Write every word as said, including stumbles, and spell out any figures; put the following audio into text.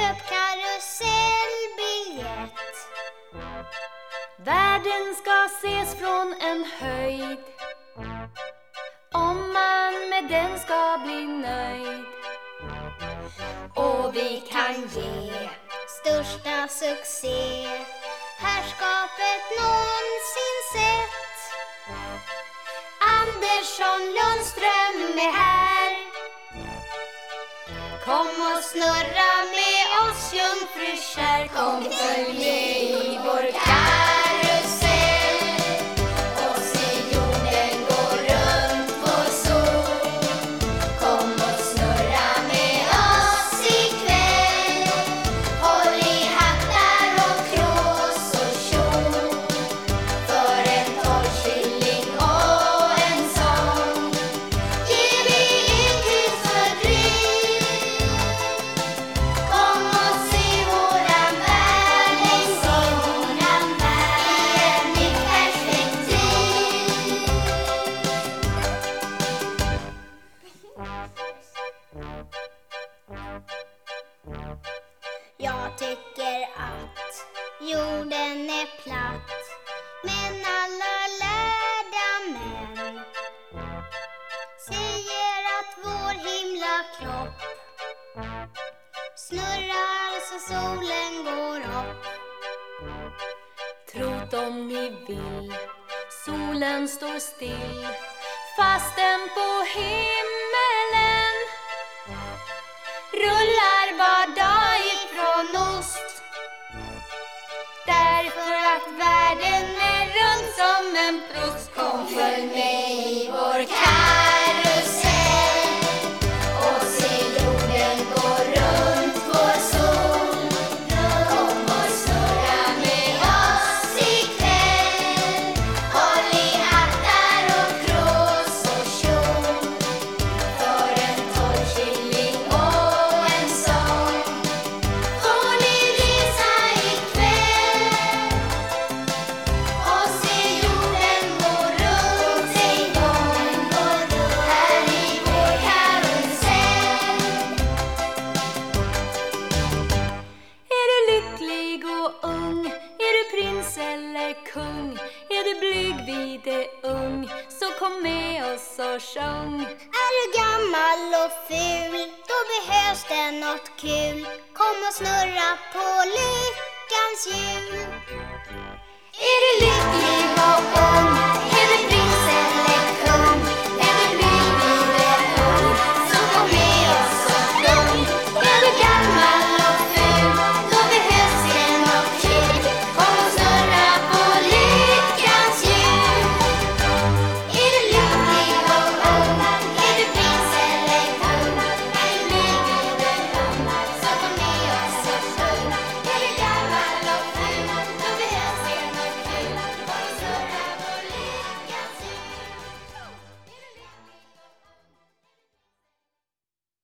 Köp karusellbiljett. Världen ska ses från en höjd. Om man med den ska bli nöjd. Och vi kan ge största succé herrskapet någonsin sett. Andersson Lundström är här. Kom och snurra med oss jungfrukär. Kom följ med i vår karusell och se jorden gå runt vår sol. Kom och snurra med oss ikväll. Håll i hattar och krås och kjol. För en torrkylling och en sång ger vi en kryss för dryg. Kom och se våran värld, se våran värld i ett nytt perspektiv. Jag tycker att jorden är platt, men alla lärda män säger att vår himlakropp snurrar så solen går upp. Trot om ni vill, solen står still, fastän på himmelen Rullar var dag ifrån ost. Därför att världen är rund som en prost. Kom följ med i vår karusell och se jorden gå runt vår sol. Kom och snurra med oss ikväll. Håll i hattar och krås och kjol. För en torrkylling och en sång får ni resa ikväll och se jorden gå runt, se jorden gå runt här i vår karusell. Är du lycklig och ung? Är du prins eller kung? Är du blyg, vid är ung? Så kom med oss och sjung. Är du gammal och ful, då behövs det något kul. Kom och snurra på lyckans hjul. Är du lycklig och ung?